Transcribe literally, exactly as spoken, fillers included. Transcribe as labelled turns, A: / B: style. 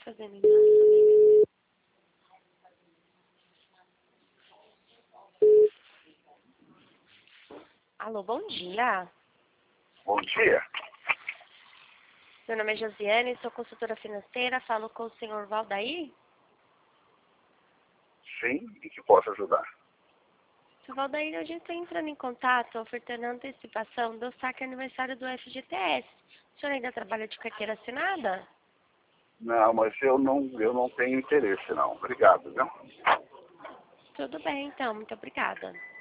A: fazendo isso? Alô, bom dia.
B: Bom dia.
A: Meu nome é Josiane, sou consultora financeira, falo com o senhor Valdair.
B: Sim, e que posso ajudar?
A: Senhor Valdair, a gente está entrando em contato, ofertando antecipação do saque aniversário do F G T S. O senhor ainda trabalha de carteira assinada?
B: Não, mas eu não, eu não tenho interesse, não. Obrigado, viu?
A: Tudo bem, então. Muito obrigada.